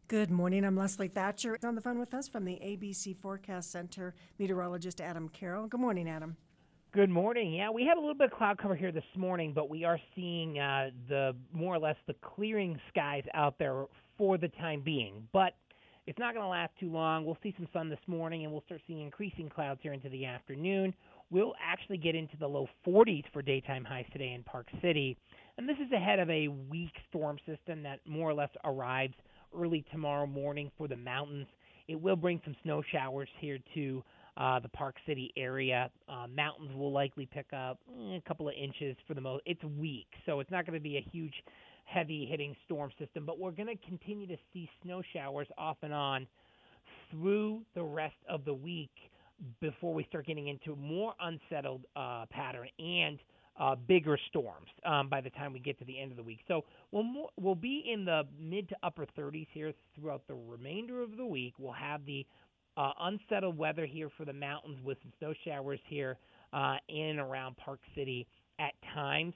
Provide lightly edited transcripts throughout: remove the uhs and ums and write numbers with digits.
Good morning. I'm Leslie Thatcher. On the phone with us from the ABC Forecast Center, meteorologist Adam Carroll. Good morning, Adam. Good morning. Yeah, we had a little bit of cloud cover here this morning, but we are seeing the more or less the clearing skies out there for the time being. But it's not going to last too long. We'll see some sun this morning, and we'll start seeing increasing clouds here into the afternoon. We'll actually get into the low 40s for daytime highs today in Park City, and this is ahead of a weak storm system that more or less arrives early tomorrow morning for the mountains. It will bring some snow showers here to the Park City area. Mountains will likely pick up a couple of inches for the most. It's weak, so it's not going to be a huge, heavy-hitting storm system, but we're going to continue to see snow showers off and on through the rest of the week before we start getting into a more unsettled pattern and bigger storms by the time we get to the end of the week. So we'll be in the mid to upper 30s here throughout the remainder of the week. We'll have the unsettled weather here for the mountains with some snow showers here in and around Park City at times.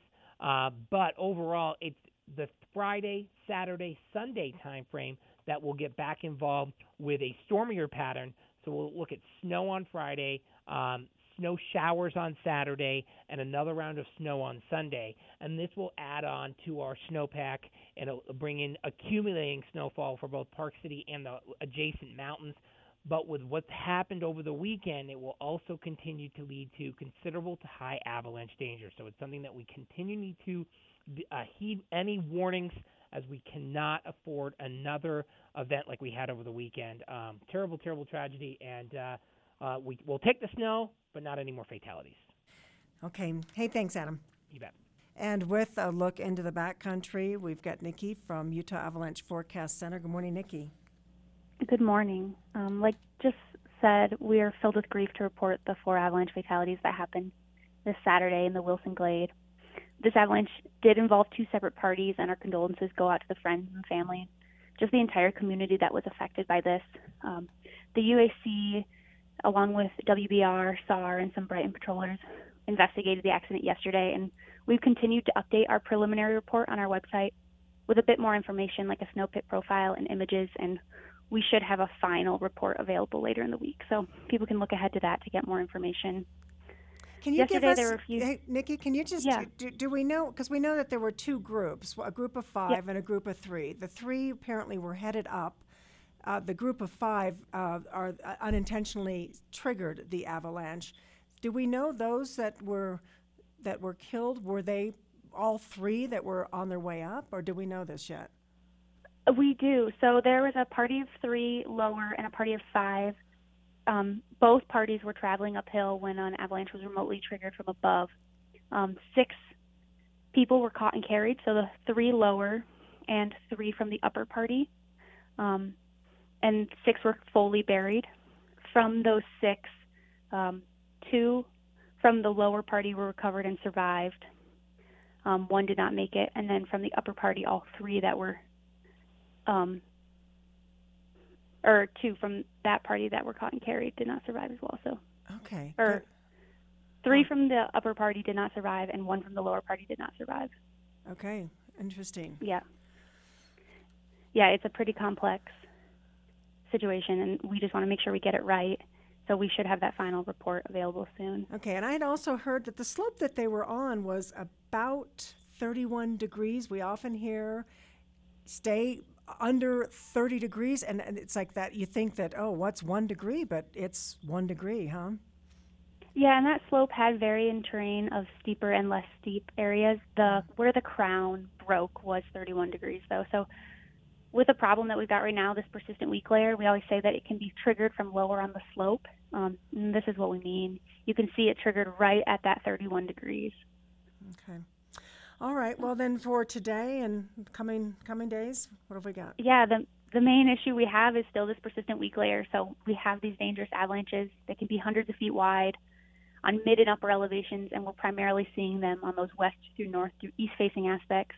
But overall, it's the Friday, Saturday, Sunday time frame that will get back involved with a stormier pattern. So we'll look at snow on Friday, snow showers on Saturday, and another round of snow on Sunday. And this will add on to our snowpack and it'll bring in accumulating snowfall for both Park City and the adjacent mountains. But with what's happened over the weekend, it will also continue to lead to considerable to high avalanche danger. So it's something that we continue to heed any warnings, as we cannot afford another event like we had over the weekend. Terrible, terrible tragedy, and we'll take the snow, but not any more fatalities. Okay. Hey, thanks, Adam. You bet. And with a look into the backcountry, we've got Nikki from Utah Avalanche Forecast Center. Good morning, Nikki. Good morning. Like just said, we are filled with grief to report the 4 avalanche fatalities that happened this Saturday in the Wilson Glade. This avalanche did involve 2 separate parties, and our condolences go out to the friends and family, just the entire community that was affected by this. The UAC, along with WBR, SAR, and some Brighton patrollers, investigated the accident yesterday, and we've continued to update our preliminary report on our website with a bit more information, like a snow pit profile and images, and we should have a final report available later in the week. So people can look ahead to that to get more information. Can you Yesterday, give us, there were a few, hey, Nikki, can you just, Yeah. do we know, because we know that there were 2 groups, a group of 5 and a group of 3. The 3 apparently were headed up. The group of 5 are unintentionally triggered the avalanche. Do we know those that were killed? Were they all 3 that were on their way up, or do we know this yet? We do. So there was a party of 3 lower and a party of 5. Both parties were traveling uphill when an avalanche was remotely triggered from above. 6 people were caught and carried, so the 3 lower and 3 from the upper party, and 6 were fully buried. From those 6, 2 from the lower party were recovered and survived. 1 did not make it, and then from the upper party, all 3 that were or 2 from that party that were caught and carried did not survive as well. So, Okay. or 3 from the upper party did not survive, and 1 from the lower party did not survive. Okay. Interesting. Yeah, it's a pretty complex situation, and we just want to make sure we get it right. So we should have that final report available soon. Okay, and I had also heard that the slope that they were on was about 31 degrees. We often hear stay under 30 degrees, and it's like that. You think that, oh, what's 1 degree? But it's 1 degree, huh? Yeah, and that slope had varying terrain of steeper and less steep areas. Where the crown broke was 31 degrees, though. So with the problem that we've got right now, this persistent weak layer, we always say that it can be triggered from lower on the slope. And this is what we mean. You can see it triggered right at that 31 degrees. Okay. All right. Well, then for today and coming days, what have we got? Yeah, the main issue we have is still this persistent weak layer. So we have these dangerous avalanches that can be hundreds of feet wide on mid and upper elevations, and we're primarily seeing them on those west through north through east-facing aspects.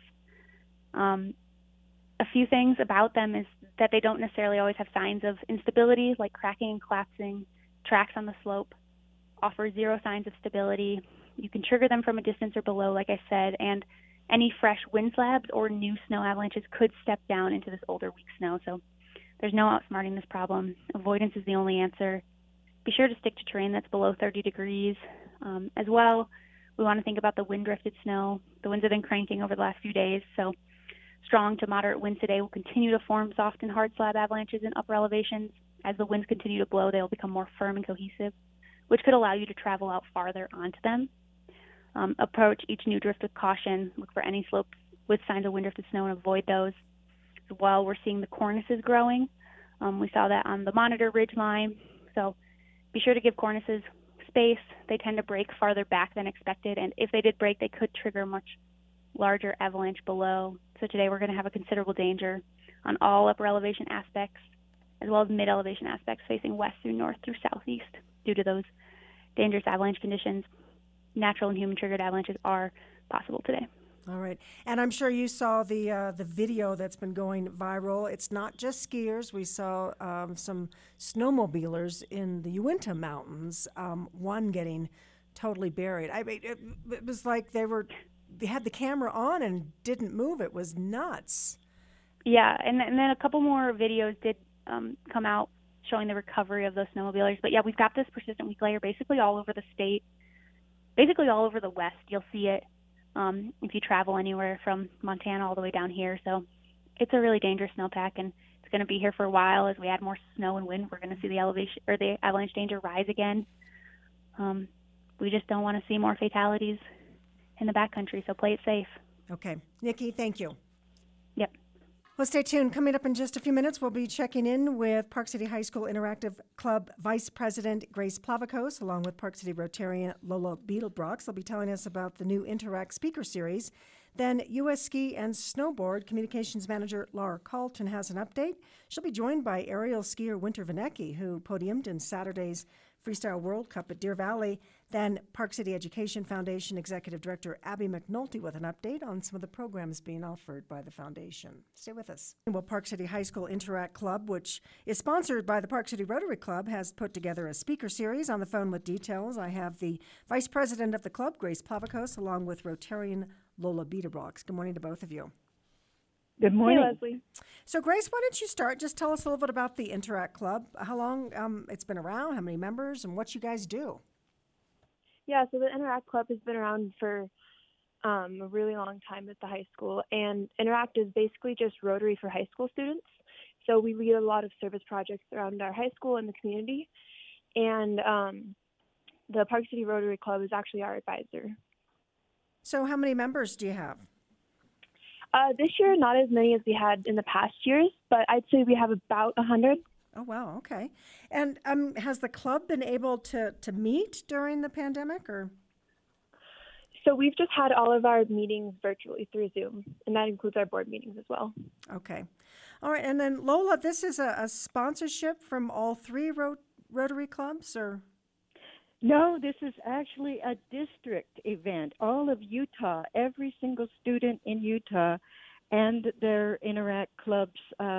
A few things about them is that they don't necessarily always have signs of instability, like cracking and collapsing. Tracks on the slope offer 0 signs of stability. You can trigger them from a distance or below, like I said, and any fresh wind slabs or new snow avalanches could step down into this older, weak snow. So There's no outsmarting this problem. Avoidance is the only answer. Be sure to stick to terrain that's below 30 degrees. As well, we want to think about the wind-drifted snow. The winds have been cranking over the last few days, so strong to moderate winds today will continue to form soft and hard slab avalanches in upper elevations. As the winds continue to blow, they will become more firm and cohesive, which could allow you to travel out farther onto them. Approach each new drift with caution. Look for any slopes with signs of wind-drifted snow and avoid those. As well, we're seeing the cornices growing. We saw that on the monitor ridge line. So be sure to give cornices space. They tend to break farther back than expected, and if they did break, they could trigger a much larger avalanche below. So today we're going to have a considerable danger on all upper elevation aspects, as well as mid-elevation aspects facing west through north through southeast due to those dangerous avalanche conditions. Natural and human-triggered avalanches are possible today. All right. And I'm sure you saw the video that's been going viral. It's not just skiers. We saw some snowmobilers in the Uinta Mountains, one getting totally buried. I mean, it was like they had the camera on and didn't move. It was nuts. Yeah, and then a couple more videos did come out showing the recovery of those snowmobilers. But yeah, we've got this persistent weak layer basically all over the state, basically all over the West. You'll see it if you travel anywhere from Montana all the way down here. So it's a really dangerous snowpack, and it's going to be here for a while. As we add more snow and wind, we're going to see the elevation or the avalanche danger rise again. We just don't want to see more fatalities in the backcountry, so play it safe. Okay. Nikki, thank you. Yep. Well, stay tuned. Coming up in just a few minutes, we'll be checking in with Park City High School Interactive Club Vice President Grace Plavakos, along with Park City Rotarian Lola Beetlebrox. They'll be telling us about the new Interact speaker series. Then U.S. Ski and Snowboard Communications Manager Laura Carlton has an update. She'll be joined by aerial skier Winter Vanecki, who podiumed in Saturday's Freestyle World Cup at Deer Valley. Then Park City Education Foundation Executive Director Abby McNulty with an update on some of the programs being offered by the foundation. Stay with us. Well, Park City High School Interact Club, which is sponsored by the Park City Rotary Club, has put together a speaker series. On the phone with details, I have the Vice President of the club, Grace Plavakos, along with Rotarian Lola Beetlebrox. Good morning to both of you. Good morning. Hey, Leslie. So, Grace, why don't you start? Just tell us a little bit about the Interact Club, how long it's been around, how many members, and what you guys do. Yeah, so the Interact Club has been around for a really long time at the high school, and Interact is basically just Rotary for high school students. So we lead a lot of service projects around our high school and the community, and the Park City Rotary Club is actually our advisor. So how many members do you have? This year, not as many as we had in the past years, but I'd say we have about 100. Oh, wow, okay. And has the club been able to meet during the pandemic, or? So we've just had all of our meetings virtually through Zoom, and that includes our board meetings as well. Okay. All right, and then Lola, this is a sponsorship from all three Rotary clubs, or? No, this is actually a district event. All of Utah, every single student in Utah and their Interact clubs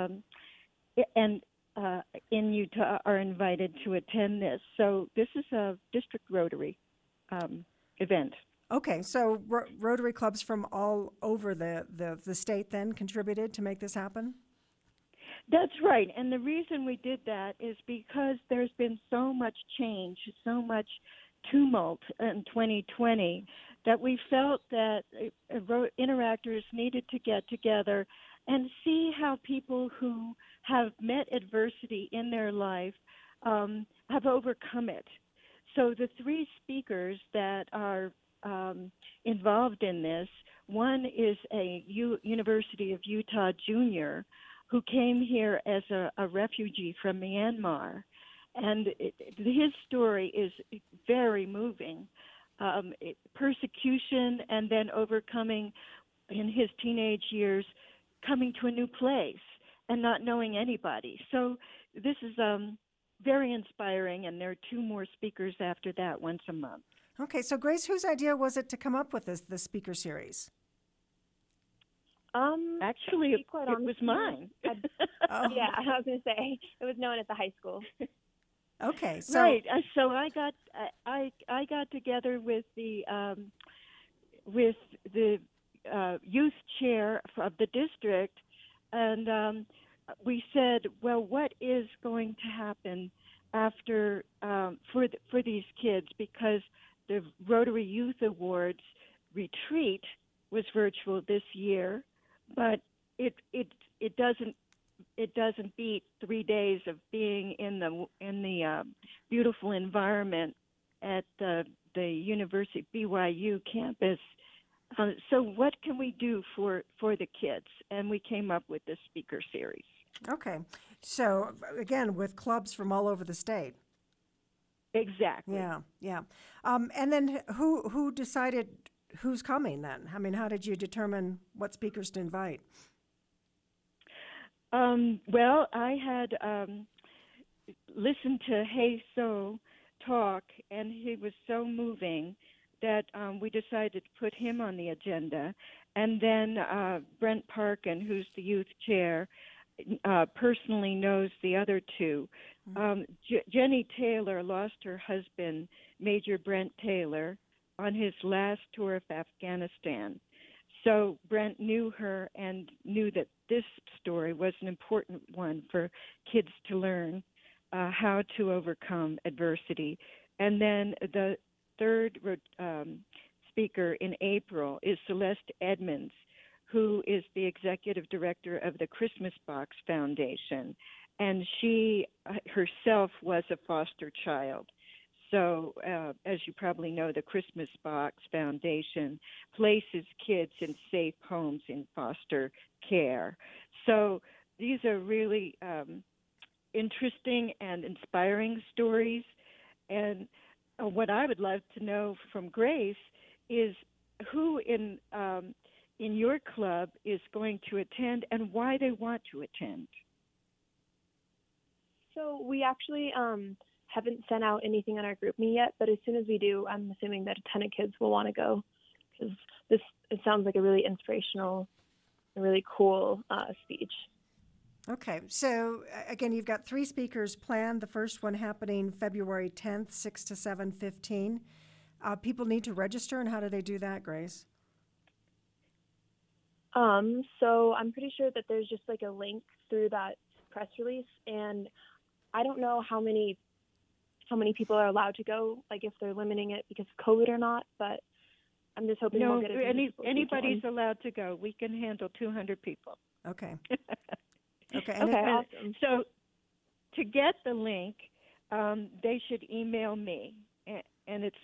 in Utah are invited to attend this. So this is a district Rotary event. Okay, so Rotary clubs from all over the state then contributed to make this happen? That's right. And the reason we did that is because there's been so much change, so much tumult in 2020 that we felt that interactors needed to get together and see how people who have met adversity in their life have overcome it. So the three speakers that are involved in this, one is a University of Utah junior who came here as a refugee from Myanmar. And his story is very moving. Persecution and then overcoming in his teenage years, coming to a new place and not knowing anybody. So this is very inspiring, and there are two more speakers after that once a month. Okay, so Grace, whose idea was it to come up with this speaker series? Actually, it was mine. Oh. Yeah, I was going to say it was known at the high school. Okay, so right. So I got together with the youth chair of the district, and we said, well, what is going to happen after for these kids, because the Rotary Youth Awards retreat was virtual this year, but it doesn't beat 3 days of being in the beautiful environment at the University BYU campus. So what can we do for the kids? And we came up with this speaker series. Okay. So, again, with clubs from all over the state. Exactly. Yeah, yeah. And then who decided who's coming then? I mean, how did you determine what speakers to invite? Well, I had listened to Hey So talk, and he was so moving that we decided to put him on the agenda. And then Brent Parkin, who's the youth chair, personally knows the other two. Jenny Taylor lost her husband, Major Brent Taylor, on his last tour of Afghanistan. So Brent knew her and knew that this story was an important one for kids to learn how to overcome adversity. And then the third speaker in April is Celeste Edmonds, who is the executive director of the Christmas Box Foundation. And she herself was a foster child. So, as you probably know, the Christmas Box Foundation places kids in safe homes in foster care. So these are really interesting and inspiring stories. And what I would love to know from Grace is who in your club is going to attend and why they want to attend. So we actually haven't sent out anything on our GroupMe yet, but as soon as we do, I'm assuming that a ton of kids will want to go, because it sounds like a really inspirational and really cool speech. Okay, so again, you've got 3 speakers planned. The first one happening February 10th, 6 to 7:15. People need to register, and how do they do that, Grace? So I'm pretty sure that there's just like a link through that press release, and I don't know how many people are allowed to go, like if they're limiting it because of COVID or not, but I'm just hoping we'll get as many people as we anybody's can. allowed to go. We can handle 200 people. Okay. Okay. Okay, awesome. So to get the link, they should email me, and it's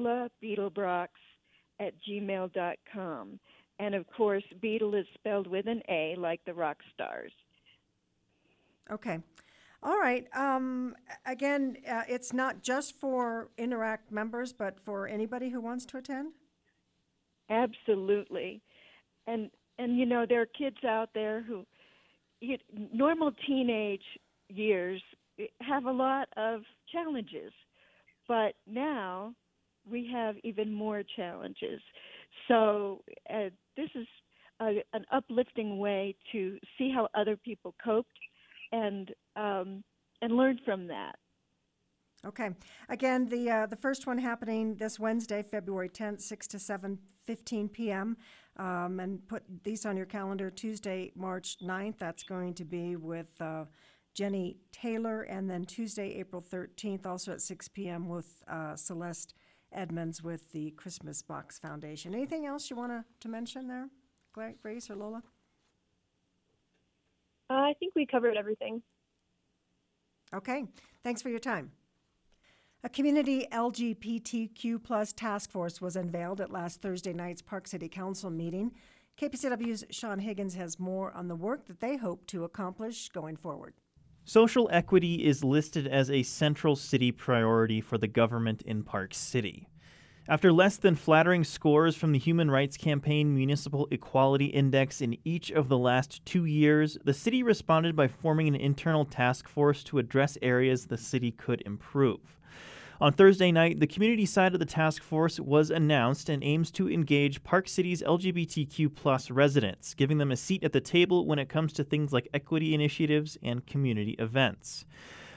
lolabeetlebrox@gmail.com. And, of course, Beetle is spelled with an A, like the rock stars. Okay. All right. Again, it's not just for Interact members, but for anybody who wants to attend? Absolutely. And you know, there are kids out there who, normal teenage years have a lot of challenges, but now we have even more challenges. So this is an uplifting way to see how other people coped and learn from that. Okay. Again, the first one happening this Wednesday, February 10th, 6 to 7:15 p.m. And put these on your calendar. Tuesday, March 9th, that's going to be with Jenny Taylor. And then Tuesday, April 13th, also at 6 p.m. with Celeste Edmonds with the Christmas Box Foundation. Anything else you want to mention there, Grace or Lola? I think we covered everything. Okay. Thanks for your time. A community LGBTQ+ task force was unveiled at last Thursday night's Park City Council meeting. KPCW's Sean Higgins has more on the work that they hope to accomplish going forward. Social equity is listed as a central city priority for the government in Park City. After less than flattering scores from the Human Rights Campaign Municipal Equality Index in each of the last 2 years, the city responded by forming an internal task force to address areas the city could improve. On Thursday night, the community side of the task force was announced and aims to engage Park City's LGBTQ+ residents, giving them a seat at the table when it comes to things like equity initiatives and community events.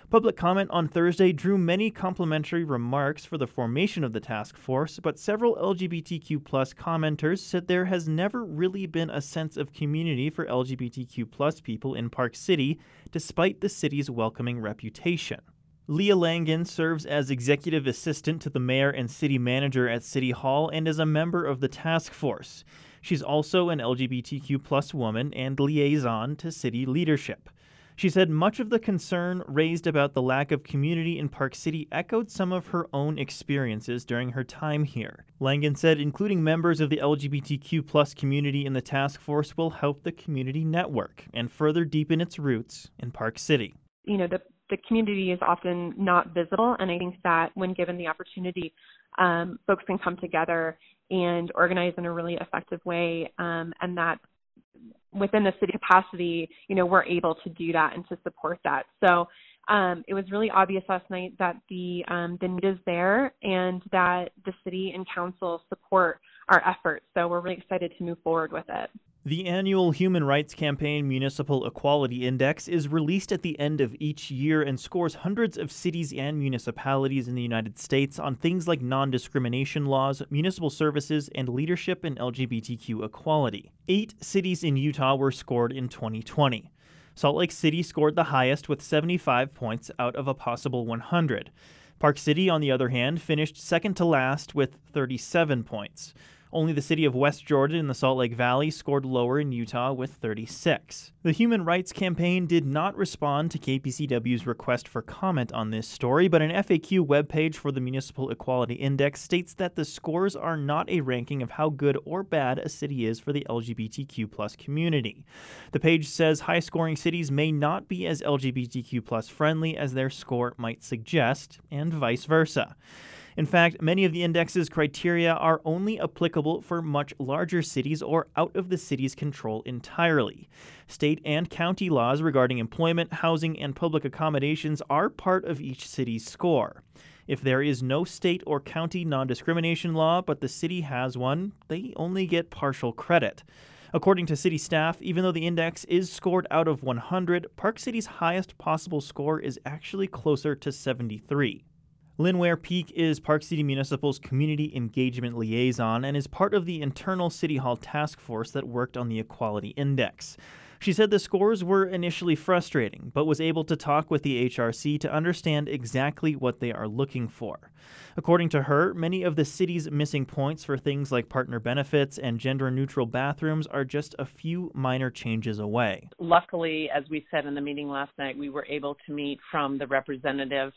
Public comment on Thursday drew many complimentary remarks for the formation of the task force, but several LGBTQ+ commenters said there has never really been a sense of community for LGBTQ+ people in Park City, despite the city's welcoming reputation. Leah Langen serves as executive assistant to the mayor and city manager at City Hall and is a member of the task force. She's also an LGBTQ+ woman and liaison to city leadership. She said much of the concern raised about the lack of community in Park City echoed some of her own experiences during her time here. Langen said including members of the LGBTQ+ community in the task force will help the community network and further deepen its roots in Park City. You know, the community is often not visible, and I think that when given the opportunity, folks can come together and organize in a really effective way, and that within the city capacity, you know, we're able to do that and to support that. So it was really obvious last night that the need is there and that the city and council support our efforts. So we're really excited to move forward with it. The annual Human Rights Campaign Municipal Equality Index is released at the end of each year and scores hundreds of cities and municipalities in the United States on things like non-discrimination laws, municipal services, and leadership and LGBTQ equality. 8 cities in Utah were scored in 2020. Salt Lake City scored the highest with 75 points out of a possible 100. Park City, on the other hand, finished second to last with 37 points. Only the city of West Jordan in the Salt Lake Valley scored lower in Utah with 36. The Human Rights Campaign did not respond to KPCW's request for comment on this story, but an FAQ webpage for the Municipal Equality Index states that the scores are not a ranking of how good or bad a city is for the LGBTQ+ community. The page says high-scoring cities may not be as LGBTQ+ friendly as their score might suggest, and vice versa. In fact, many of the index's criteria are only applicable for much larger cities or out of the city's control entirely. State and county laws regarding employment, housing, and public accommodations are part of each city's score. If there is no state or county non-discrimination law, but the city has one, they only get partial credit. According to city staff, even though the index is scored out of 100, Park City's highest possible score is actually closer to 73. Lynn Ware Peak is Park City Municipal's community engagement liaison and is part of the internal City Hall task force that worked on the Equality Index. She said the scores were initially frustrating, but was able to talk with the HRC to understand exactly what they are looking for. According to her, many of the city's missing points for things like partner benefits and gender-neutral bathrooms are just a few minor changes away. Luckily, as we said in the meeting last night, we were able to meet from the representative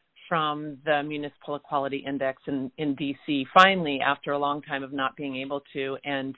from the Municipal Equality Index in D.C., finally, after a long time of not being able to. And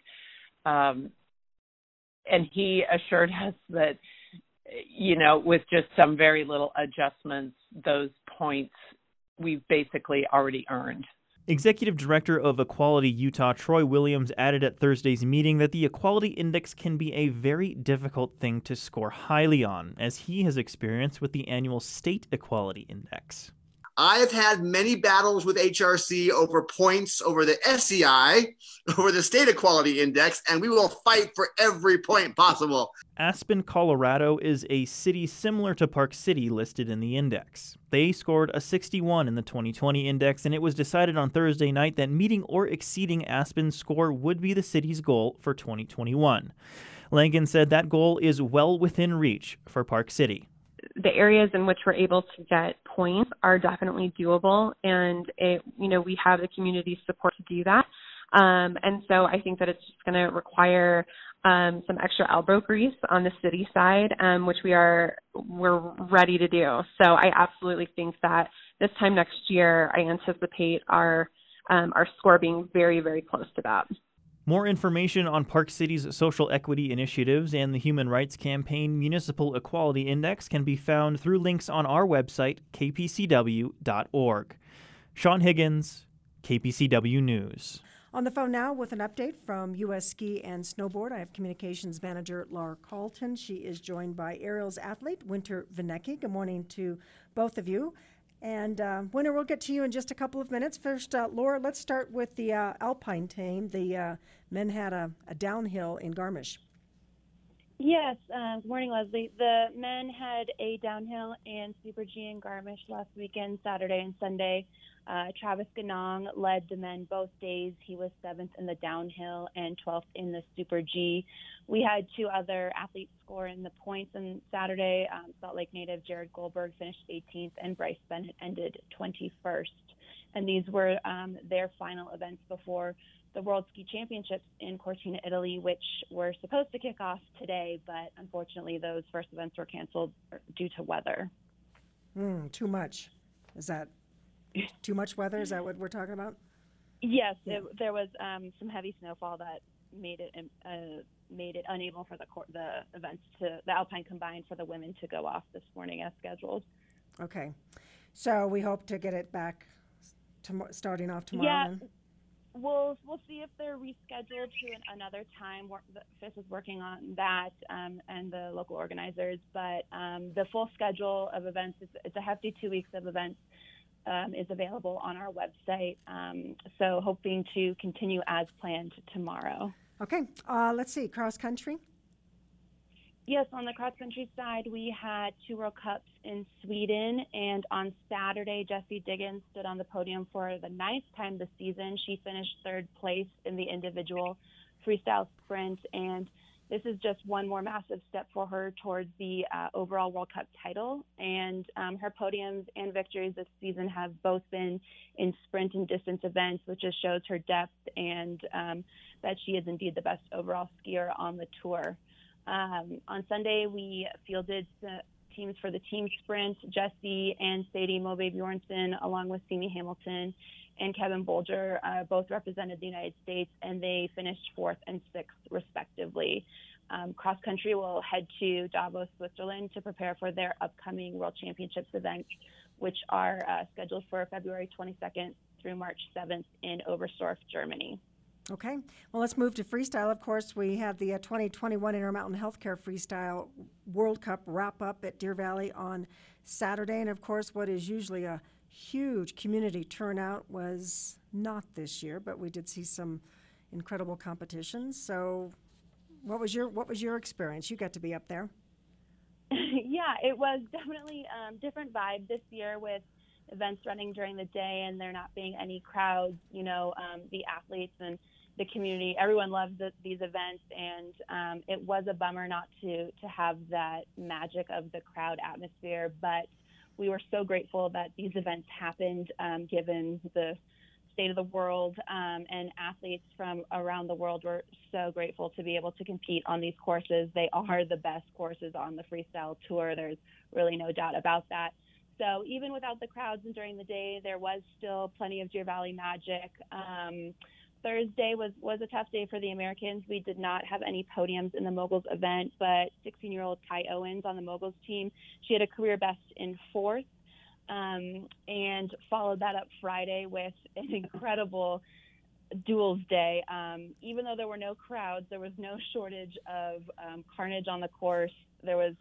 he assured us that, you know, with just some very little adjustments, those points we've basically already earned. Executive Director of Equality Utah, Troy Williams, added at Thursday's meeting that the Equality Index can be a very difficult thing to score highly on, as he has experienced with the annual State Equality Index. I have had many battles with HRC over points over the SEI, over the State Equality Index, and we will fight for every point possible. Aspen, Colorado is a city similar to Park City listed in the index. They scored a 61 in the 2020 index, and it was decided on Thursday night that meeting or exceeding Aspen's score would be the city's goal for 2021. Langen said that goal is well within reach for Park City. The areas in which we're able to get points are definitely doable, and we have the community support to do that. And so I think that it's just going to require some extra elbow grease on the city side, which we're ready to do. So I absolutely think that this time next year, I anticipate our score being very, very close to that. More information on Park City's social equity initiatives and the Human Rights Campaign Municipal Equality Index can be found through links on our website, kpcw.org. Sean Higgins, KPCW News. On the phone now with an update from U.S. Ski and Snowboard, I have Communications Manager Laura Carlton. She is joined by Ariel's athlete, Winter Vinecki. Good morning to both of you. And Winter, we'll get to you in just a couple of minutes. First, Laura, let's start with the Alpine team. The men had a downhill in Garmisch. Yes, good morning, Leslie. The men had a downhill and Super G in Garmisch last weekend, Saturday and Sunday. Travis Ganong led the men both days. He was 7th in the downhill and 12th in the Super G. We had 2 other athletes score in the points on Saturday. Salt Lake native Jared Goldberg finished 18th and Bryce Bennett ended 21st. And these were their final events before the World Ski Championships in Cortina, Italy, which were supposed to kick off today, but unfortunately those first events were canceled due to weather. Too much. Is that too much weather? Is that what we're talking about? Yes, there was some heavy snowfall that made it unable for the events the Alpine Combined for the women to go off this morning as scheduled. Okay, so we hope to get it back starting off tomorrow. Yeah. Then? We'll see if they're rescheduled to another time. The FIS is working on that and the local organizers. But the full schedule of events, it's a hefty 2 weeks of events, is available on our website. So hoping to continue as planned tomorrow. Okay. Let's see. Cross country? Yes, on the cross-country side, we had 2 World Cups in Sweden, and on Saturday, Jessie Diggins stood on the podium for the 9th time this season. She finished 3rd place in the individual freestyle sprint, and this is just one more massive step for her towards the overall World Cup title. And her podiums and victories this season have both been in sprint and distance events, which just shows her depth and that she is indeed the best overall skier on the tour. On Sunday, we fielded teams for the team sprint. Jessie and Sadie Mobe Bjornsson, along with Simi Hamilton and Kevin Bolger, both represented the United States, and they finished 4th and 6th, respectively. Cross country will head to Davos, Switzerland, to prepare for their upcoming World Championships events, which are scheduled for February 22nd through March 7th in Oberstdorf, Germany. Okay. Well, let's move to freestyle. Of course, we had the 2021 Intermountain Healthcare Freestyle World Cup wrap-up at Deer Valley on Saturday. And, of course, what is usually a huge community turnout was not this year, but we did see some incredible competitions. So what was your experience? You got to be up there. Yeah, it was definitely different vibe this year with events running during the day and there not being any crowds. The athletes and the community, everyone loves these events, and it was a bummer not to have that magic of the crowd atmosphere, but we were so grateful that these events happened given the state of the world, and athletes from around the world were so grateful to be able to compete on these courses. They are the best courses on the freestyle tour. There's really no doubt about that. So even without the crowds and during the day, there was still plenty of Deer Valley magic. Thursday was a tough day for the Americans. We did not have any podiums in the Moguls event, but 16-year-old Kai Owens on the Moguls team, she had a career best in 4th, and followed that up Friday with an incredible duels day. Even though there were no crowds, there was no shortage of carnage on the course. There was,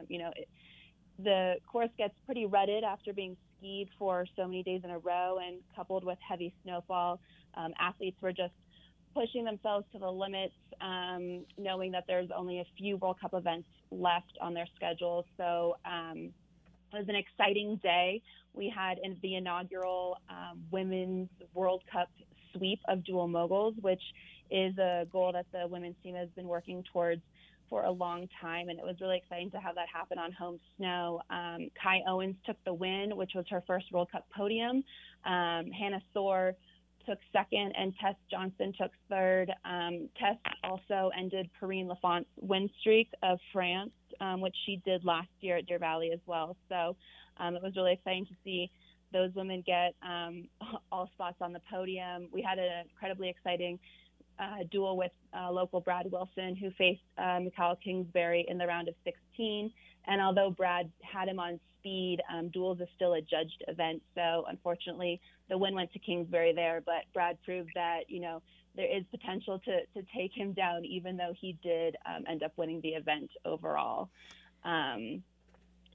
the course gets pretty rutted after being skied for so many days in a row, and coupled with heavy snowfall, athletes were just pushing themselves to the limits, knowing that there's only a few World Cup events left on their schedule. So it was an exciting day. We had the inaugural Women's World Cup sweep of dual moguls, which is a goal that the women's team has been working towards for a long time, and it was really exciting to have that happen on home snow. Kai Owens took the win, which was her first World Cup podium. Hannah Thor took 2nd, and Tess Johnson took 3rd. Tess also ended Perrine Laffont's win streak of France, which she did last year at Deer Valley as well. So it was really exciting to see those women get all spots on the podium. We had an incredibly exciting duel with local Brad Wilson, who faced Mikhail Kingsbury in the round of 16. And although Brad had him on speed, duels is still a judged event. So unfortunately, the win went to Kingsbury there. But Brad proved that, there is potential to take him down, even though he did end up winning the event overall.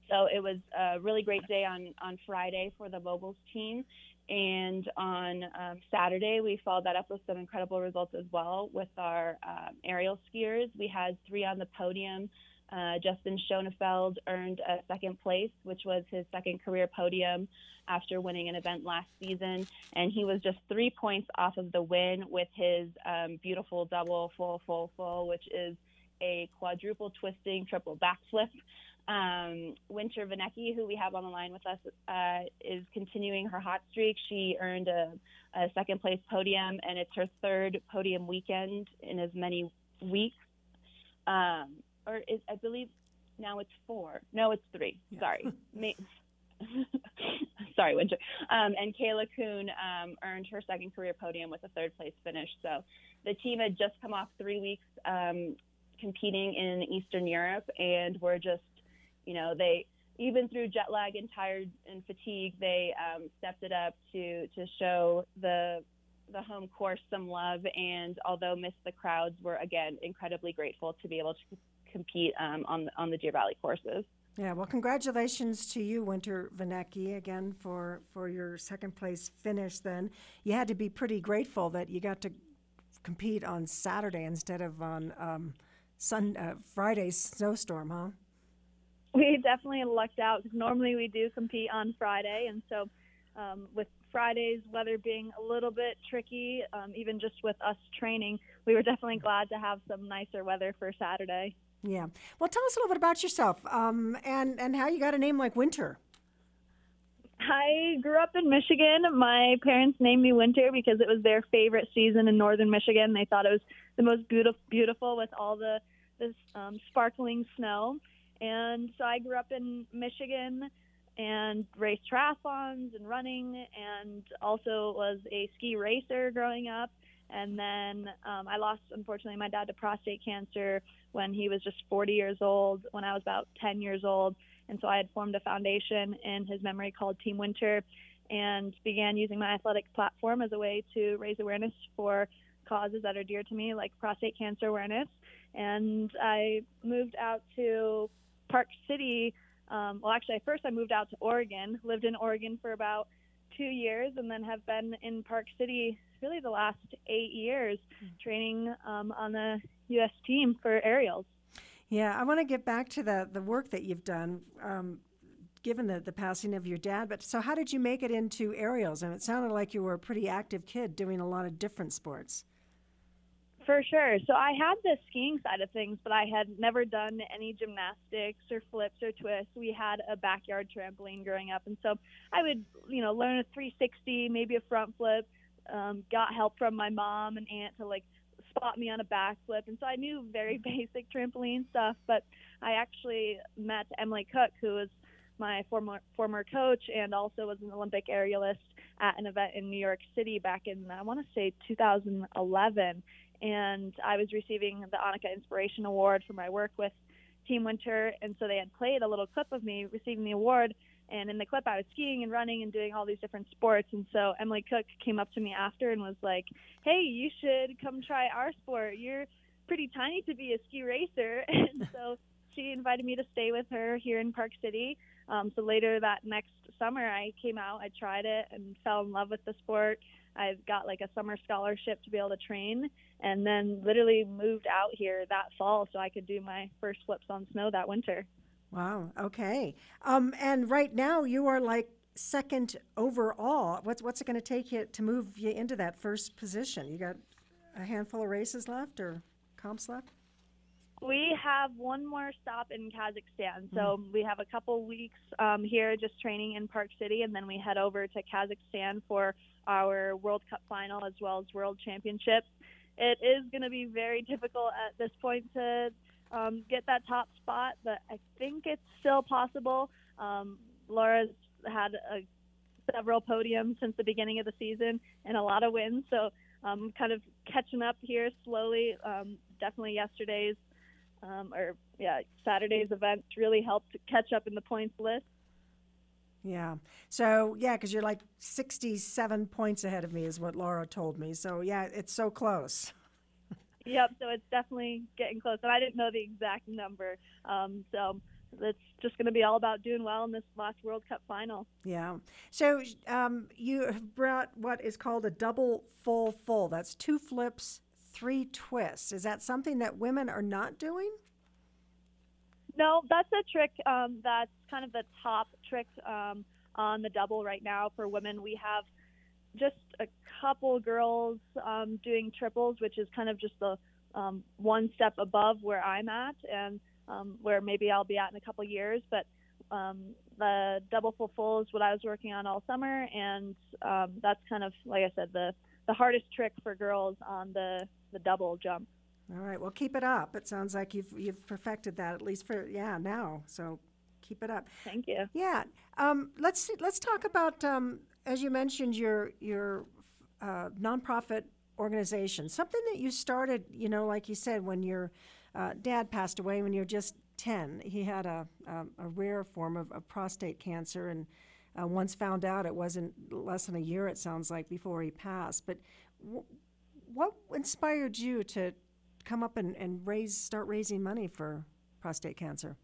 So it was a really great day on Friday for the moguls team. And on Saturday, we followed that up with some incredible results as well with our aerial skiers. We had 3 on the podium. Justin Schonefeld earned a second place, which was his second career podium after winning an event last season. And he was just 3 points off of the win with his beautiful double full, which is a quadruple twisting triple backflip. Winter Vanecki, who we have on the line with us, is continuing her hot streak. She earned a second place podium, and it's her 3rd podium weekend in as many weeks. I believe now it's 4. No, it's 3. Yeah. Sorry. Sorry, Winter. And Kayla Kuhn earned her second career podium with a 3rd place finish. So the team had just come off 3 weeks competing in Eastern Europe, and we're just, they, even through jet lag and tired and fatigue, they stepped it up to show the home course some love. And although missed the crowds, we're again incredibly grateful to be able to compete on the Deer Valley courses. Yeah, well, congratulations to you, Winter Vanecki, again for your second place finish. Then you had to be pretty grateful that you got to compete on Saturday instead of on Friday's snowstorm, huh? We definitely lucked out because normally we do compete on Friday, and so with Friday's weather being a little bit tricky, even just with us training, we were definitely glad to have some nicer weather for Saturday. Yeah. Well, tell us a little bit about yourself and how you got a name like Winter. I grew up in Michigan. My parents named me Winter because it was their favorite season in northern Michigan. They thought it was the most beautiful with all the sparkling snow. And so I grew up in Michigan and raced triathlons and running, and also was a ski racer growing up. And then I lost, unfortunately, my dad to prostate cancer when he was just 40 years old, when I was about 10 years old. And so I had formed a foundation in his memory called Team Winter, and began using my athletic platform as a way to raise awareness for causes that are dear to me, like prostate cancer awareness. And I moved out to Park City. First I moved out to Oregon, lived in Oregon for about 2 years, and then have been in Park City really the last 8 years, training on the U.S. team for aerials. Yeah, I want to get back to the work that you've done, given the passing of your dad. But so how did you make it into aerials? And it sounded like you were a pretty active kid doing a lot of different sports. For sure. So I had the skiing side of things, but I had never done any gymnastics or flips or twists. We had a backyard trampoline growing up, and so I would, learn a 360, maybe a front flip. Got help from my mom and aunt to spot me on a backflip, and so I knew very basic trampoline stuff. But I actually met Emily Cook, who was my former coach and also was an Olympic aerialist at an event in New York City back in, I want to say, 2011. And I was receiving the Annika Inspiration Award for my work with Team Winter, and so they had played a little clip of me receiving the award, and in the clip I was skiing and running and doing all these different sports. And so Emily Cook came up to me after and was like, "Hey, you should come try our sport. You're pretty tiny to be a ski racer." And so she invited me to stay with her here in Park City. So later that next summer I came out, I tried it and fell in love with the sport. I got a summer scholarship to be able to train, and then literally moved out here that fall so I could do my first flips on snow that winter. Wow. Okay. And right now you are second overall. What's it going to take you to move you into that first position? You got a handful of races left or comps left? We have one more stop in Kazakhstan. So we have a couple weeks here just training in Park City, and then we head over to Kazakhstan for our World Cup final as well as World Championships. It is going to be very difficult at this point to get that top spot, but I think it's still possible. Laura's had several podiums since the beginning of the season and a lot of wins, so kind of catching up here slowly. Definitely Saturday's event really helped catch up in the points list. Yeah. So, because you're 67 points ahead of me is what Laura told me. So, yeah, it's so close. Yep. So it's definitely getting close. And I didn't know the exact number. So it's just going to be all about doing well in this last World Cup final. Yeah. So you have brought what is called a double full. That's 2 flips, 3 twists. Is that something that women are not doing? No, that's a trick. That's kind of the top trick on the double right now for women. We have just a couple girls doing triples, which is kind of just the one step above where I'm at and where maybe I'll be at in a couple years. But the double full is what I was working on all summer, and that's kind of, like I said, the hardest trick for girls on the double jump. All right. Well, keep it up. It sounds like you've perfected that, at least for now. So keep it up. Thank you. Yeah. Let's talk about as you mentioned your nonprofit organization, something that you started. Like you said, when your dad passed away when you were just 10. He had a rare form of prostate cancer, and once found out, it wasn't less than a year, it sounds like, before he passed. But what inspired you to come up and start raising money for prostate cancer?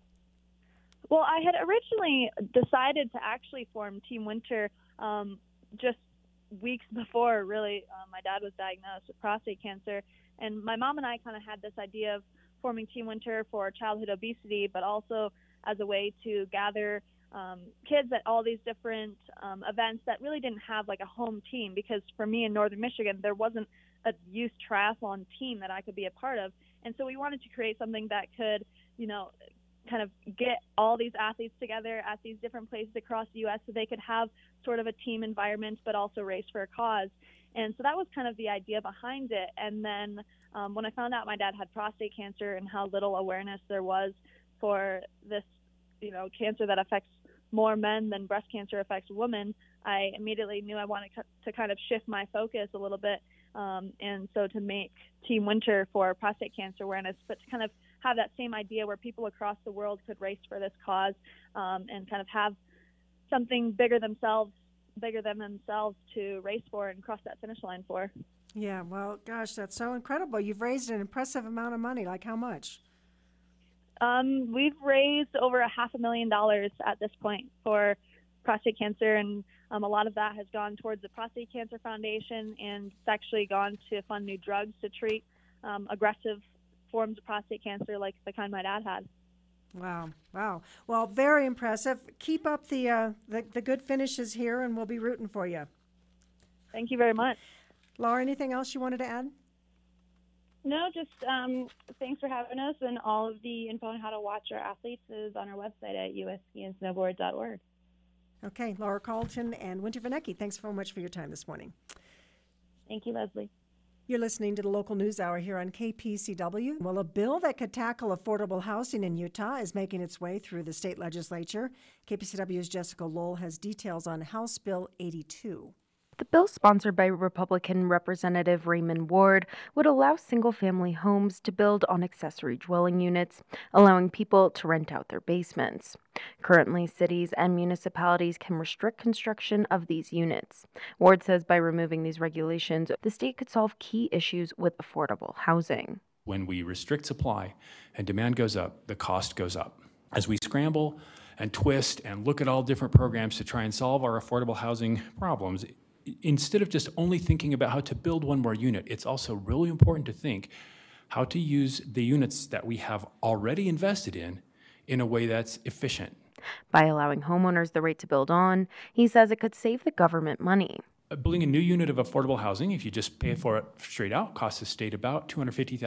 Well, I had originally decided to actually form Team Winter just weeks before, really, my dad was diagnosed with prostate cancer. And my mom and I kind of had this idea of forming Team Winter for childhood obesity, but also as a way to gather kids at all these different events that really didn't have like a home team, because for me in Northern Michigan, there wasn't a youth triathlon team that I could be a part of. And so we wanted to create something that could, kind of get all these athletes together at these different places across the U.S. so they could have sort of a team environment, but also race for a cause. And so that was kind of the idea behind it. And then when I found out my dad had prostate cancer and how little awareness there was for this, cancer that affects more men than breast cancer affects women, I immediately knew I wanted to kind of shift my focus a little bit. And so to make Team Winter for prostate cancer awareness, but to kind of have that same idea where people across the world could race for this cause and kind of have something bigger than themselves to race for and cross that finish line for. Yeah, well, gosh, that's so incredible. You've raised an impressive amount of money. Like how much? We've raised over $500,000 at this point for prostate cancer, and a lot of that has gone towards the Prostate Cancer Foundation, and it's actually gone to fund new drugs to treat aggressive forms of prostate cancer like the kind my dad had. Wow. Well, very impressive. Keep up the good finishes here, and we'll be rooting for you. Thank you very much. Laura, anything else you wanted to add? No, just thanks for having us, and all of the info on how to watch our athletes is on our website at usskiandsnowboard.org. Okay, Laura Carlton and Winter Vernecki, thanks so much for your time this morning. Thank you, Leslie. You're listening to the Local News Hour here on KPCW. Well, a bill that could tackle affordable housing in Utah is making its way through the state legislature. KPCW's Jessica Lowell has details on House Bill 82. The bill, sponsored by Republican Representative Raymond Ward, would allow single-family homes to build on accessory dwelling units, allowing people to rent out their basements. Currently, cities and municipalities can restrict construction of these units. Ward says by removing these regulations, the state could solve key issues with affordable housing. When we restrict supply and demand goes up, the cost goes up. As we scramble and twist and look at all different programs to try and solve our affordable housing problems, instead of just only thinking about how to build one more unit, it's also really important to think how to use the units that we have already invested in a way that's efficient. By allowing homeowners the right to build on, he says it could save the government money. Building a new unit of affordable housing, if you just pay for it straight out, costs the state about $250,000,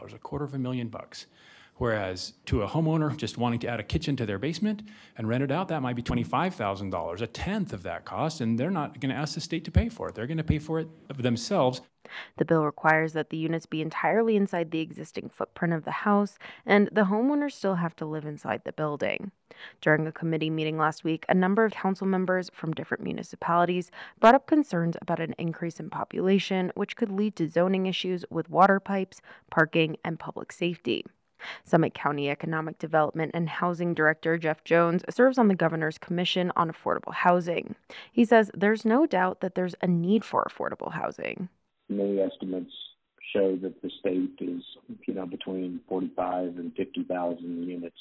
$250,000. Whereas to a homeowner just wanting to add a kitchen to their basement and rent it out, that might be $25,000, a tenth of that cost, and they're not going to ask the state to pay for it. They're going to pay for it themselves. The bill requires that the units be entirely inside the existing footprint of the house, and the homeowners still have to live inside the building. During a committee meeting last week, a number of council members from different municipalities brought up concerns about an increase in population, which could lead to zoning issues with water pipes, parking, and public safety. Summit County Economic Development and Housing Director Jeff Jones serves on the Governor's Commission on Affordable Housing. He says there's no doubt that there's a need for affordable housing. Many estimates show that the state is, between 45 and 50,000 units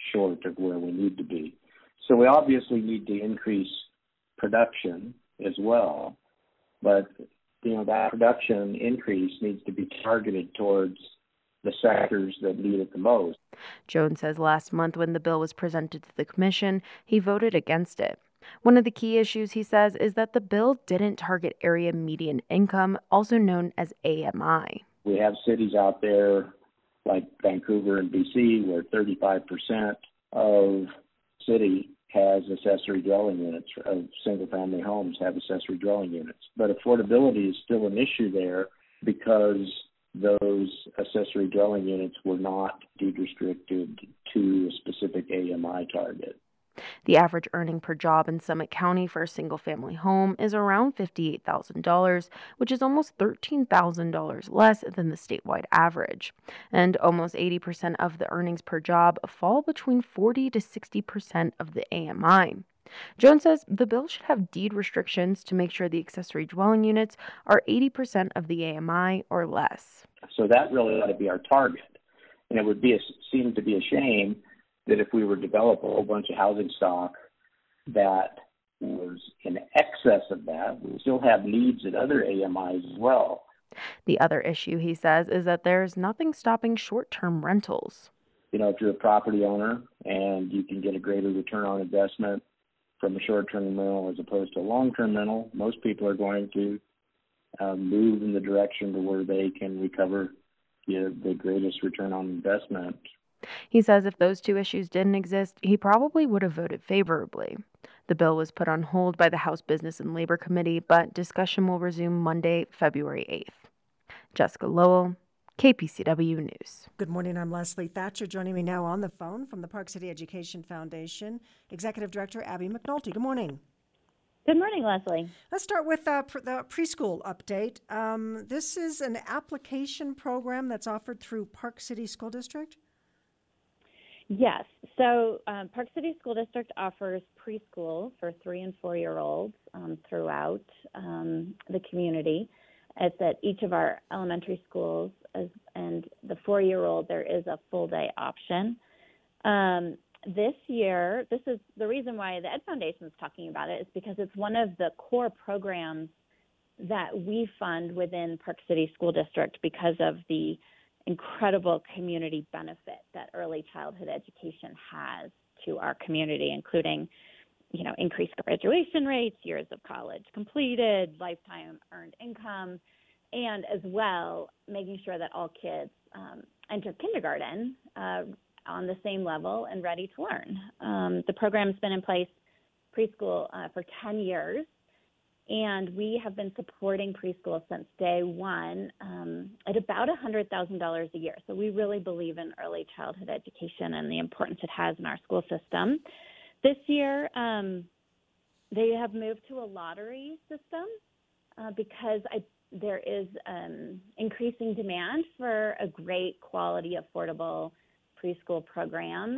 short of where we need to be. So we obviously need to increase production as well, but that production increase needs to be targeted towards the sectors that need it the most. Jones says last month when the bill was presented to the commission, he voted against it. One of the key issues, he says, is that the bill didn't target area median income, also known as AMI. We have cities out there like Vancouver and BC where 35% of city has accessory dwelling units, of single-family homes have accessory dwelling units. But affordability is still an issue there because those accessory dwelling units were not deed restricted to a specific AMI target. The average earning per job in Summit County for a single-family home is around $58,000, which is almost $13,000 less than the statewide average. And almost 80% of the earnings per job fall between 40 to 60% of the AMI. Jones says the bill should have deed restrictions to make sure the accessory dwelling units are 80% of the AMI or less. So that really ought to be our target. And it would seem to be a shame that if we were to develop a whole bunch of housing stock that was in excess of that, we still have needs at other AMIs as well. The other issue, he says, is that there's nothing stopping short-term rentals. If you're a property owner and you can get a greater return on investment from a short-term rental as opposed to a long-term rental, most people are going to move in the direction to where they can recover the greatest return on investment. He says if those two issues didn't exist, he probably would have voted favorably. The bill was put on hold by the House Business and Labor Committee, but discussion will resume Monday, February 8th. Jessica Lowell, KPCW News. Good morning. I'm Leslie Thatcher. Joining me now on the phone from the Park City Education Foundation, Executive Director Abby McNulty. Good morning. Good morning, Leslie. Let's start with the preschool update. This is an application program that's offered through Park City School District? Yes. So Park City School District offers preschool for 3- and 4-year-olds throughout the community. It's at each of our elementary schools, and the 4-year-old, there is a full-day option. This year, this is the reason why the Ed Foundation is talking about it, is because it's one of the core programs that we fund within Park City School District because of the incredible community benefit that early childhood education has to our community, including, increased graduation rates, years of college completed, lifetime earned income, and as well, making sure that all kids enter kindergarten on the same level and ready to learn. The program's been in place, preschool, for 10 years. And we have been supporting preschool since day one at about $100,000 a year. So we really believe in early childhood education and the importance it has in our school system. This year, they have moved to a lottery system because there is increasing demand for a great quality, affordable preschool program.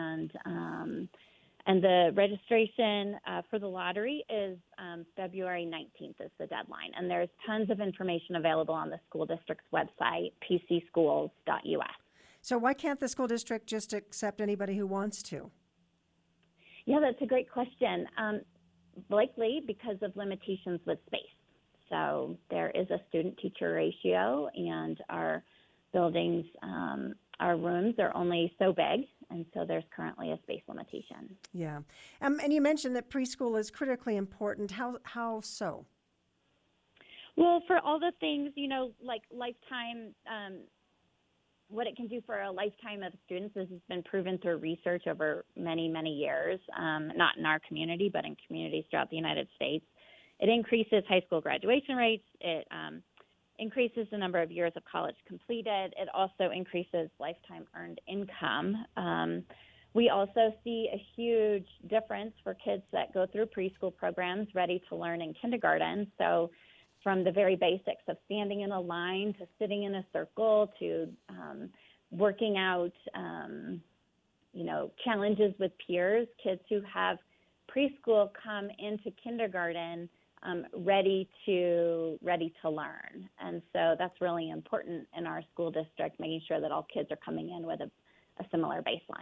And the registration for the lottery is February 19th is the deadline. And there's tons of information available on the school district's website, pcschools.us. So why can't the school district just accept anybody who wants to? Yeah, that's a great question. Likely because of limitations with space. So there is a student-teacher ratio, and our buildings, our rooms are only so big. And so there's currently a space limitation. Yeah. And you mentioned that preschool is critically important. How so? Well, for all the things, like lifetime, what it can do for a lifetime of students, this has been proven through research over many, many years, not in our community, but in communities throughout the United States. It increases high school graduation rates. It increases the number of years of college completed. It also increases lifetime earned income. We also see a huge difference for kids that go through preschool programs ready to learn in kindergarten. So from the very basics of standing in a line to sitting in a circle to working out, challenges with peers, kids who have preschool come into kindergarten ready to learn. And so that's really important in our school district, making sure that all kids are coming in with a similar baseline.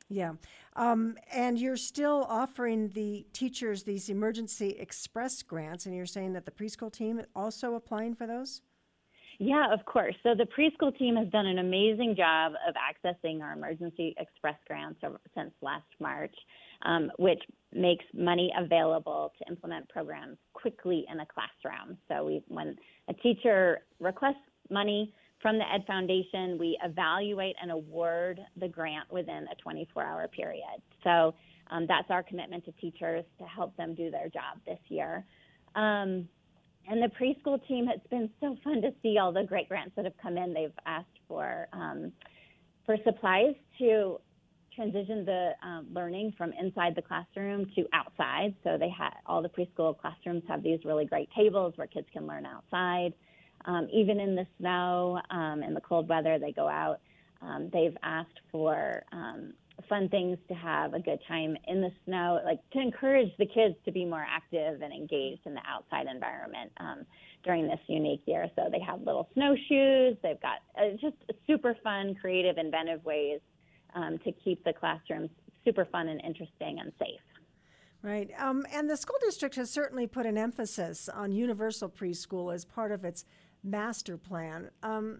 Yeah. And you're still offering the teachers these Emergency Express grants, and you're saying that the preschool team also applying for those? Yeah, of course. So the preschool team has done an amazing job of accessing our Emergency Express grants since last March, which makes money available to implement programs quickly in a classroom. So when a teacher requests money from the Ed Foundation, we evaluate and award the grant within a 24-hour period. So that's our commitment to teachers to help them do their job this year. And the preschool team, it's been so fun to see all the great grants that have come in. They've asked for supplies to transition the learning from inside the classroom to outside. So all the preschool classrooms have these really great tables where kids can learn outside. Even in the snow, in the cold weather, they go out. They've asked for fun things to have a good time in the snow, like to encourage the kids to be more active and engaged in the outside environment during this unique year. So they have little snowshoes. They've got just super fun, creative, inventive ways to keep the classrooms super fun and interesting and safe. Right. And the school district has certainly put an emphasis on universal preschool as part of its master plan.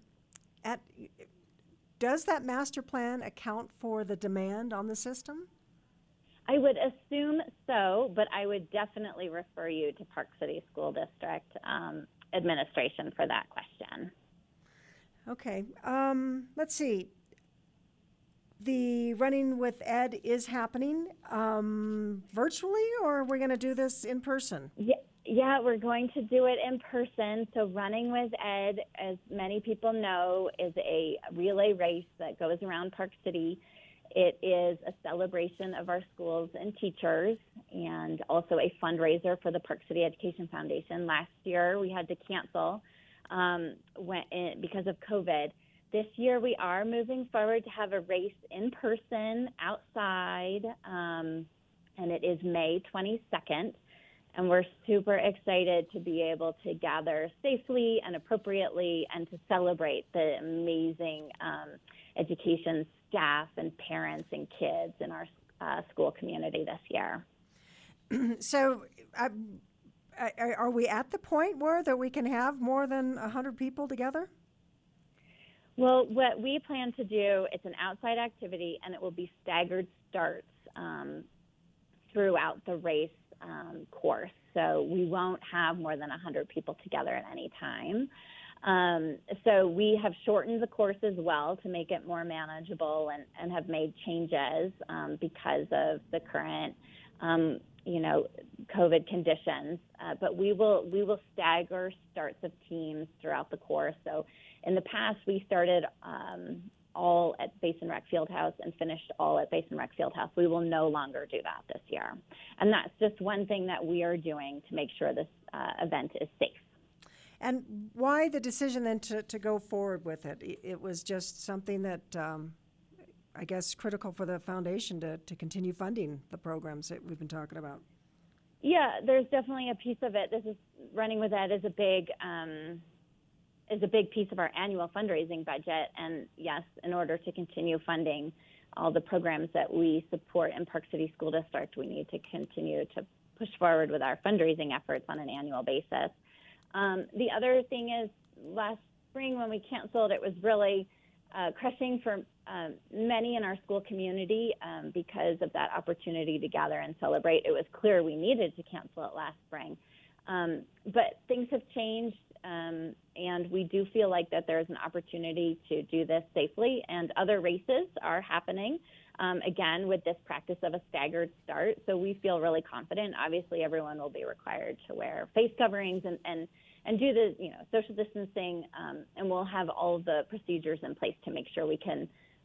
Does that master plan account for the demand on the system? I would assume so, but I would definitely refer you to Park City School District administration for that question. Okay. Let's see. The Running with Ed is happening virtually, or are we going to do this in person? Yeah, we're going to do it in person. So Running with Ed, as many people know, is a relay race that goes around Park City. It is a celebration of our schools and teachers, and also a fundraiser for the Park City Education Foundation. Last year, we had to cancel because of COVID. This year, we are moving forward to have a race in person outside, and it is May 22nd. And we're super excited to be able to gather safely and appropriately and to celebrate the amazing education staff and parents and kids in our school community this year. So are we at the point where that we can have more than 100 people together? Well, what we plan to do, it's an outside activity, and it will be staggered starts throughout the race course. So we won't have more than 100 people together at any time. So we have shortened the course as well to make it more manageable and have made changes because of the current, COVID conditions. But we will stagger starts of teams throughout the course. So in the past, we started all at Basin Rec Fieldhouse and finished all at Basin Rec Fieldhouse. We will no longer do that this year. And that's just one thing that we are doing to make sure this event is safe. And why the decision then to go forward with it? It was just something that, I guess, critical for the foundation to continue funding the programs that we've been talking about. Yeah, there's definitely a piece of it. This is Running with Ed is a big piece of our annual fundraising budget. And yes, in order to continue funding all the programs that we support in Park City School District, we need to continue to push forward with our fundraising efforts on an annual basis. The other thing is last spring when we canceled, it was really crushing for many in our school community because of that opportunity to gather and celebrate. It was clear we needed to cancel it last spring. But things have changed, and we do feel like that there's an opportunity to do this safely, and other races are happening, again, with this practice of a staggered start. So we feel really confident. Obviously, everyone will be required to wear face coverings and do the social distancing, and we'll have all of the procedures in place to make sure we can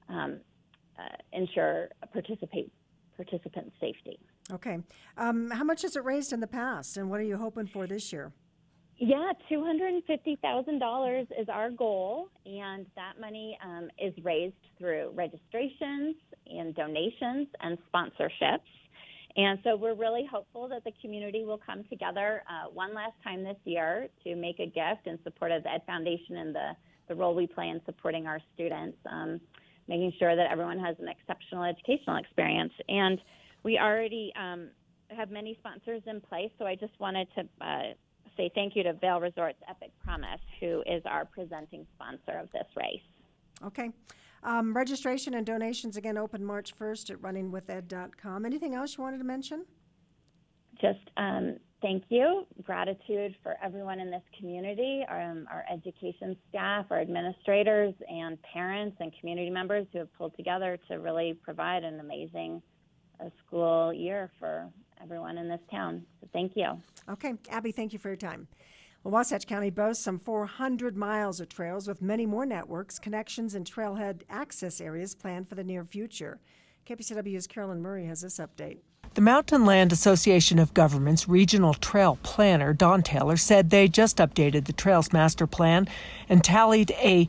ensure participant safety. Okay. How much has it raised in the past, and what are you hoping for this year? Yeah, $250,000 is our goal, and that money is raised through registrations and donations and sponsorships. And so we're really hopeful that the community will come together one last time this year to make a gift in support of the Ed Foundation and the role we play in supporting our students. making sure that everyone has an exceptional educational experience. And we already have many sponsors in place, so I just wanted to say thank you to Vail Resorts Epic Promise, who is our presenting sponsor of this race. Okay. Registration and donations, again, open March 1st at runningwithed.com. Anything else you wanted to mention? Just thank you, gratitude for everyone in this community, our education staff, our administrators, and parents and community members who have pulled together to really provide an amazing school year for everyone in this town. So thank you. Okay. Abby, thank you for your time. Well, Wasatch County boasts some 400 miles of trails with many more networks, connections, and trailhead access areas planned for the near future. KPCW's Carolyn Murray has this update. The Mountain Land Association of Governments Regional Trail Planner, Don Taylor, said they just updated the Trails Master Plan and tallied a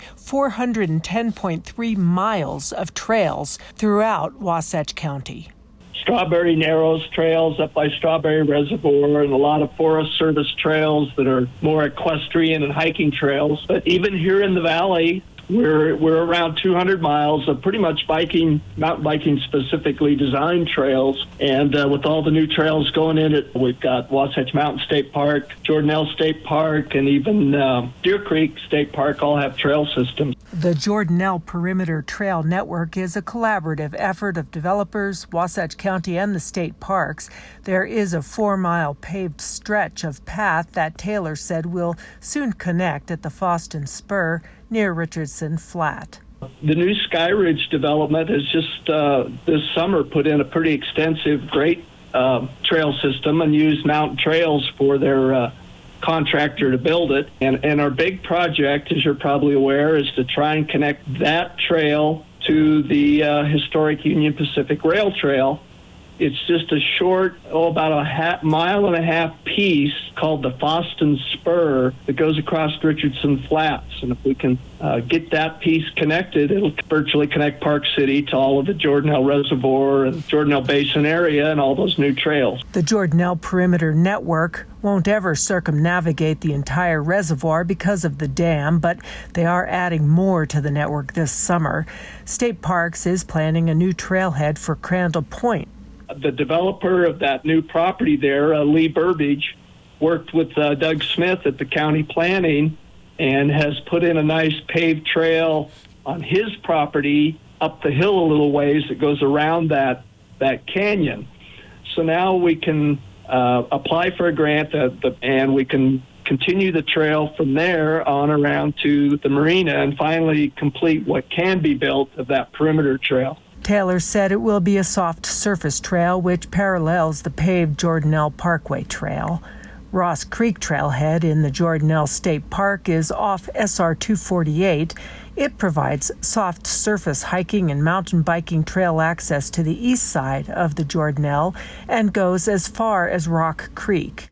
410.3 miles of trails throughout Wasatch County. Strawberry Narrows trails up by Strawberry Reservoir and a lot of Forest Service trails that are more equestrian and hiking trails. But even here in the valley, we're around 200 miles of pretty much mountain biking specifically designed trails. And with all the new trails going in it, we've got Wasatch Mountain State Park, Jordanelle State Park, and even Deer Creek State Park all have trail systems. The Jordanelle Perimeter Trail Network is a collaborative effort of developers, Wasatch County, and the state parks. There is a 4-mile paved stretch of path that Taylor said will soon connect at the Foston Spur near Richardson Flat. The new Sky Ridge development has just this summer put in a pretty extensive, great trail system and used Mountain Trails for their contractor to build it. And our big project, as you're probably aware, is to try and connect that trail to the historic Union Pacific Rail Trail. It's just a short, about a mile and a half piece called the Foston Spur that goes across Richardson Flats. And if we can get that piece connected, it'll virtually connect Park City to all of the Jordanelle Reservoir and Jordanelle Basin area and all those new trails. The Jordanelle Perimeter Network won't ever circumnavigate the entire reservoir because of the dam, but they are adding more to the network this summer. State Parks is planning a new trailhead for Crandall Point. The developer of that new property there, Lee Burbage, worked with Doug Smith at the county planning and has put in a nice paved trail on his property up the hill a little ways that goes around that canyon. So now we can apply for a grant and we can continue the trail from there on around to the marina and finally complete what can be built of that perimeter trail. Taylor said it will be a soft surface trail which parallels the paved Jordanelle Parkway Trail. Ross Creek Trailhead in the Jordanelle State Park is off SR 248. It provides soft surface hiking and mountain biking trail access to the east side of the Jordanelle and goes as far as Rock Creek.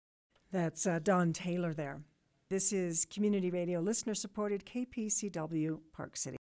That's Don Taylor there. This is Community Radio, listener-supported KPCW Park City.